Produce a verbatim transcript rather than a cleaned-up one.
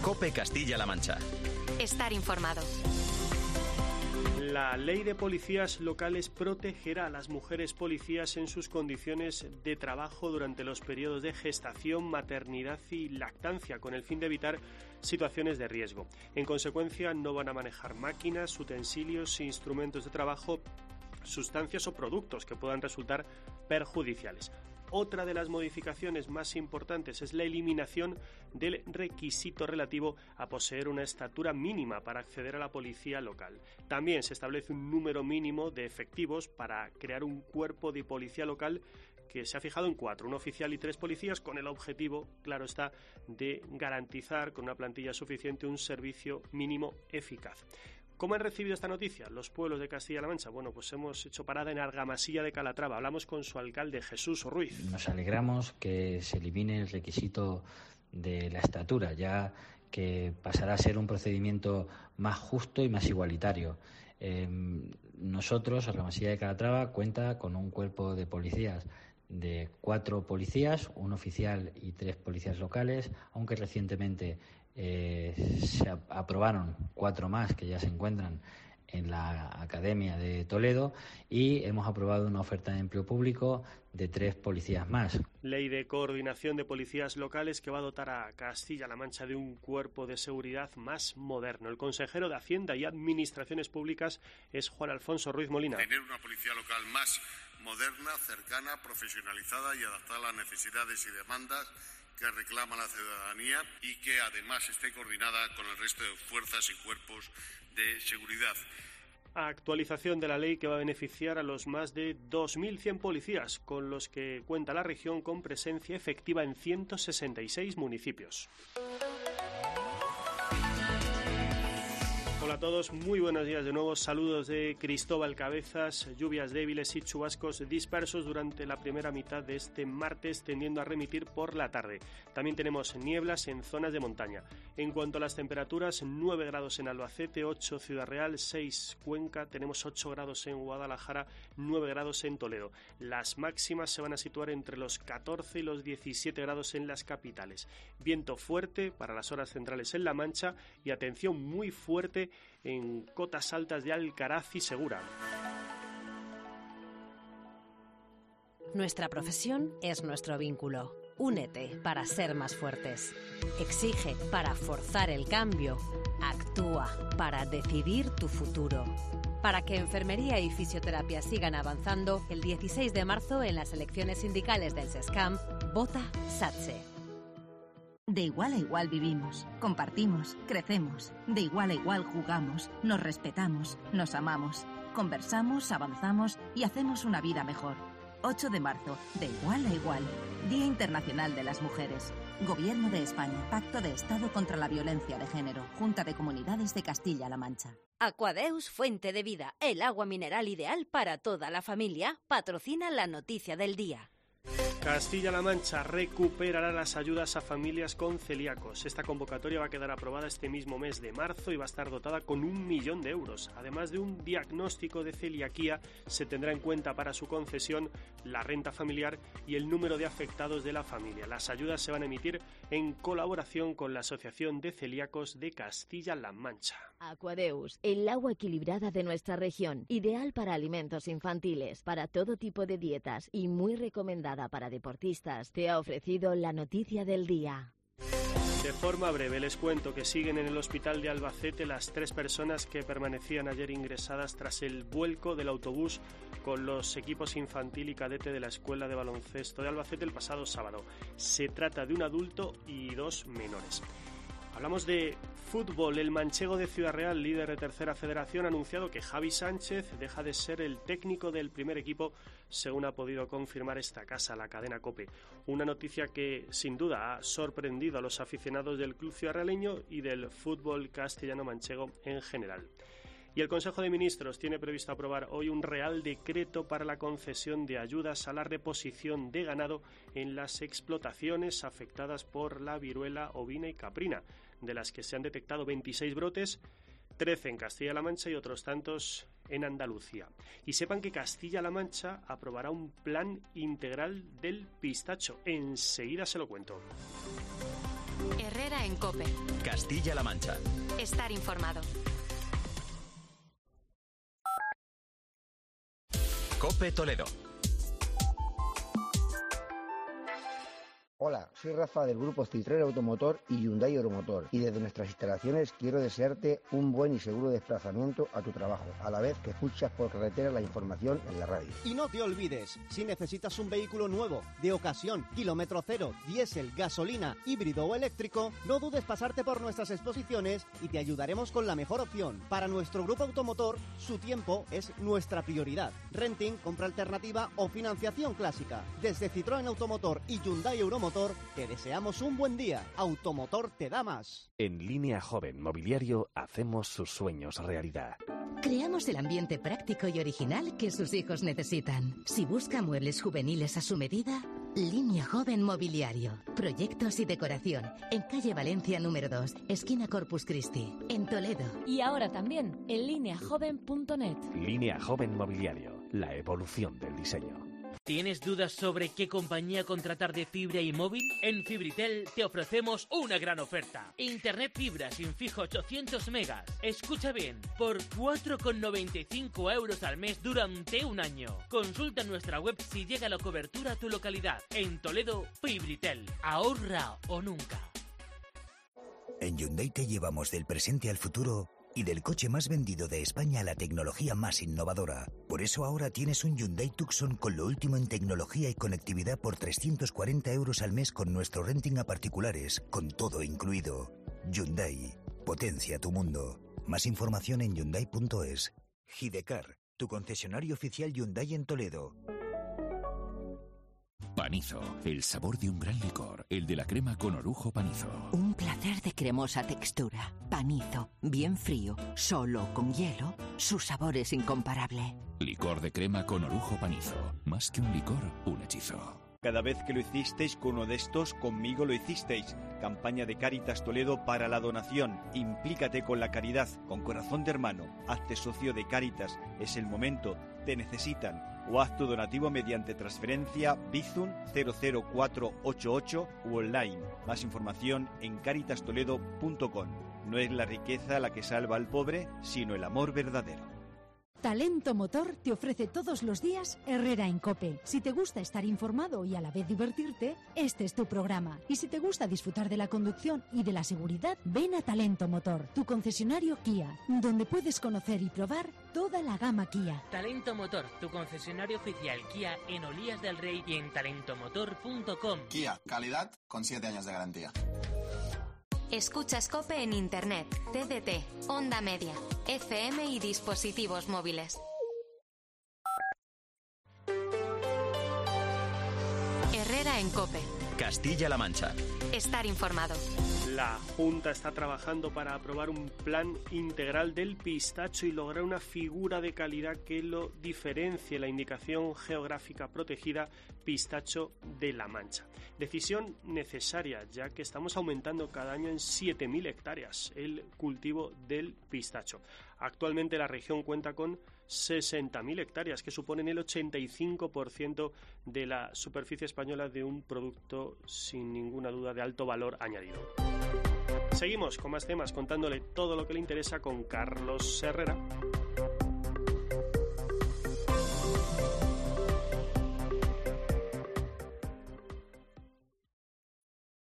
COPE Castilla-La Mancha. Estar informado. La ley de policías locales protegerá a las mujeres policías en sus condiciones de trabajo durante los periodos de gestación, maternidad y lactancia, con el fin de evitar situaciones de riesgo. En consecuencia, no van a manejar máquinas, utensilios, instrumentos de trabajo, sustancias o productos que puedan resultar perjudiciales. Otra de las modificaciones más importantes es la eliminación del requisito relativo a poseer una estatura mínima para acceder a la policía local. También se establece un número mínimo de efectivos para crear un cuerpo de policía local que se ha fijado en cuatro, un oficial y tres policías, con el objetivo, claro está, de garantizar con una plantilla suficiente un servicio mínimo eficaz. ¿Cómo han recibido esta noticia los pueblos de Castilla-La Mancha? Bueno, pues hemos hecho parada en Argamasilla de Calatrava. Hablamos con su alcalde, Jesús Ruiz. Nos alegramos que se elimine el requisito de la estatura, ya que pasará a ser un procedimiento más justo y más igualitario. Eh, nosotros, Argamasilla de Calatrava, cuenta con un cuerpo de policías de cuatro policías, un oficial y tres policías locales, aunque recientemente eh, se aprobaron cuatro más que ya se encuentran en la Academia de Toledo, y hemos aprobado una oferta de empleo público de tres policías más. Ley de coordinación de policías locales que va a dotar a Castilla-La Mancha de un cuerpo de seguridad más moderno. El consejero de Hacienda y Administraciones Públicas es Juan Alfonso Ruiz Molina. Tener una policía local más moderna, cercana, profesionalizada y adaptada a las necesidades y demandas que reclama la ciudadanía, y que además esté coordinada con el resto de fuerzas y cuerpos de seguridad. Actualización de la ley que va a beneficiar a los más de dos mil cien policías con los que cuenta la región, con presencia efectiva en ciento sesenta y seis municipios. Hola a todos, muy buenos días de nuevo. Saludos de Cristóbal Cabezas. Lluvias débiles y chubascos dispersos durante la primera mitad de este martes, tendiendo a remitir por la tarde. También tenemos nieblas en zonas de montaña. En cuanto a las temperaturas, nueve grados en Albacete, ocho Ciudad Real, seis Cuenca, tenemos ocho grados en Guadalajara, nueve grados en Toledo. Las máximas se van a situar entre los catorce y los diecisiete grados en las capitales. Viento fuerte para las horas centrales en La Mancha y atención muy fuerte en cotas altas de Alcaraz y Segura. Nuestra profesión es nuestro vínculo. Únete para ser más fuertes. Exige para forzar el cambio. Actúa para decidir tu futuro. Para que enfermería y fisioterapia sigan avanzando, el dieciséis de marzo en las elecciones sindicales del SESCAM, vota SATSE. De igual a igual vivimos, compartimos, crecemos. De igual a igual jugamos, nos respetamos, nos amamos. Conversamos, avanzamos y hacemos una vida mejor. ocho de marzo, de igual a igual. Día Internacional de las Mujeres. Gobierno de España, Pacto de Estado contra la Violencia de Género. Junta de Comunidades de Castilla-La Mancha. Aquadeus, fuente de vida, el agua mineral ideal para toda la familia, patrocina la noticia del día. Castilla-La Mancha recuperará las ayudas a familias con celíacos. Esta convocatoria va a quedar aprobada este mismo mes de marzo y va a estar dotada con un millón de euros. Además de un diagnóstico de celiaquía, se tendrá en cuenta para su concesión la renta familiar y el número de afectados de la familia. Las ayudas se van a emitir en colaboración con la Asociación de Celíacos de Castilla-La Mancha. Aquadeus, el agua equilibrada de nuestra región, ideal para alimentos infantiles, para todo tipo de dietas y muy recomendada para deportistas, te ha ofrecido la noticia del día. De forma breve les cuento que siguen en el hospital de Albacete las tres personas que permanecían ayer ingresadas tras el vuelco del autobús con los equipos infantil y cadete de la Escuela de Baloncesto de Albacete el pasado sábado. Se trata de un adulto y dos menores. Hablamos de fútbol. El manchego de Ciudad Real, líder de Tercera Federación, ha anunciado que Javi Sánchez deja de ser el técnico del primer equipo, según ha podido confirmar esta casa, la cadena COPE. Una noticia que, sin duda, ha sorprendido a los aficionados del club ciudadrealeño y del fútbol castellano-manchego en general. Y el Consejo de Ministros tiene previsto aprobar hoy un Real Decreto para la concesión de ayudas a la reposición de ganado en las explotaciones afectadas por la viruela ovina y caprina, de las que se han detectado veintiséis brotes, trece en Castilla-La Mancha y otros tantos en Andalucía. Y sepan que Castilla-La Mancha aprobará un plan integral del pistacho. Enseguida se lo cuento. Herrera en COPE. Castilla-La Mancha. Estar informado. COPE Toledo. Hola, soy Rafa del grupo Citroën Automotor y Hyundai Euromotor, y desde nuestras instalaciones quiero desearte un buen y seguro desplazamiento a tu trabajo, a la vez que escuchas por carretera la información en la radio. Y no te olvides, si necesitas un vehículo nuevo, de ocasión, kilómetro cero, diésel, gasolina, híbrido o eléctrico, no dudes pasarte por nuestras exposiciones y te ayudaremos con la mejor opción. Para nuestro grupo automotor, su tiempo es nuestra prioridad. Renting, compra alternativa o financiación clásica. Desde Citroën Automotor y Hyundai Euromotor, te deseamos un buen día. Automotor te da más. En Línea Joven Mobiliario hacemos sus sueños realidad. Creamos el ambiente práctico y original que sus hijos necesitan. Si busca muebles juveniles a su medida, Línea Joven Mobiliario. Proyectos y decoración. En calle Valencia número dos, esquina Corpus Christi, en Toledo. Y ahora también en línea joven punto net. Línea Joven Mobiliario. La evolución del diseño. ¿Tienes dudas sobre qué compañía contratar de fibra y móvil? En Fibritel te ofrecemos una gran oferta. Internet fibra sin fijo ochocientos megas. Escucha bien, por cuatro con noventa y cinco euros al mes durante un año. Consulta en nuestra web si llega la cobertura a tu localidad. En Toledo, Fibritel. Ahorra o nunca. En Hyundai te llevamos del presente al futuro y del coche más vendido de España a la tecnología más innovadora. Por eso ahora tienes un Hyundai Tucson con lo último en tecnología y conectividad por trescientos cuarenta euros al mes con nuestro renting a particulares, con todo incluido. Hyundai, potencia tu mundo. Más información en hyundai punto es. Hidecar, tu concesionario oficial Hyundai en Toledo. Panizo, el sabor de un gran licor, el de la crema con orujo Panizo. Un placer de cremosa textura. Panizo, bien frío, solo con hielo, su sabor es incomparable. Licor de crema con orujo Panizo, más que un licor, un hechizo. Cada vez que lo hicisteis con uno de estos, conmigo lo hicisteis. Campaña de Cáritas Toledo para la donación. Implícate con la caridad, con corazón de hermano. Hazte socio de Cáritas, es el momento, te necesitan. O haz tu donativo mediante transferencia Bizum cero cero cuatro ocho ocho u online. Más información en caritas toledo punto com. No es la riqueza la que salva al pobre, sino el amor verdadero. Talento Motor te ofrece todos los días Herrera en COPE. Si te gusta estar informado y a la vez divertirte, este es tu programa. Y si te gusta disfrutar de la conducción y de la seguridad, ven a Talento Motor, tu concesionario Kia, donde puedes conocer y probar toda la gama Kia. Talento Motor, tu concesionario oficial Kia en Olías del Rey y en talento motor punto com. Kia, calidad con siete años de garantía. Escuchas COPE en Internet, T D T, onda media, F M y dispositivos móviles. Herrera en COPE. Castilla-La Mancha. Estar informado. La Junta está trabajando para aprobar un plan integral del pistacho y lograr una figura de calidad que lo diferencie, la indicación geográfica protegida pistacho de La Mancha. Decisión necesaria, ya que estamos aumentando cada año en siete mil hectáreas el cultivo del pistacho. Actualmente la región cuenta con sesenta mil hectáreas, que suponen el ochenta y cinco por ciento de la superficie española de un producto sin ninguna duda de alto valor añadido. Seguimos con más temas, contándole todo lo que le interesa con Carlos Herrera.